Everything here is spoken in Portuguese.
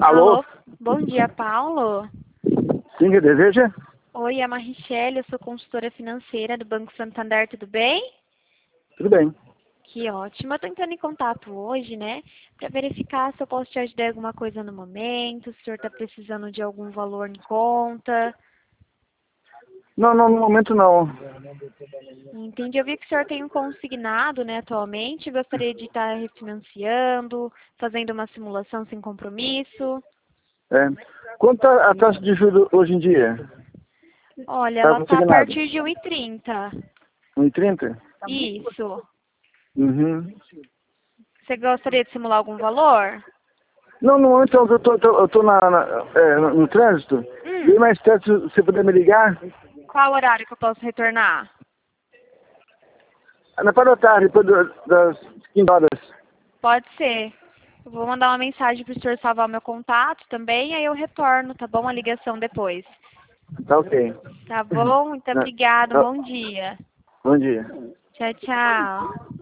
Alô? Alô, bom dia, Paulo. Sim, que deseja? Oi, é a Marichelle, eu sou consultora financeira do Banco Santander, tudo bem? Tudo bem. Que ótimo. Eu tô entrando em contato hoje, né, para verificar se eu posso te ajudar em alguma coisa no momento, se o senhor está precisando de algum valor em conta. Não, no momento não. Entendi. Eu vi que o senhor tem um consignado, né, atualmente. Gostaria de estar refinanciando, fazendo uma simulação sem compromisso. É. Quanto tá a taxa de juros hoje em dia? Olha, Tá ela está a consignado? partir de 1,30. 1,30? Isso. Uhum. Você gostaria de simular algum valor? Não, no momento eu tô no trânsito. E mais tarde, se você puder me ligar, Qual horário que eu posso retornar? na parte da tarde, depois das 15 horas. Pode ser. Eu vou mandar uma mensagem para o senhor salvar o meu contato também, aí eu retorno, tá bom? A ligação depois. Tá ok. Tá bom? Muito Tá- obrigada. Um tá- bom dia. Bom dia. Tchau, tchau.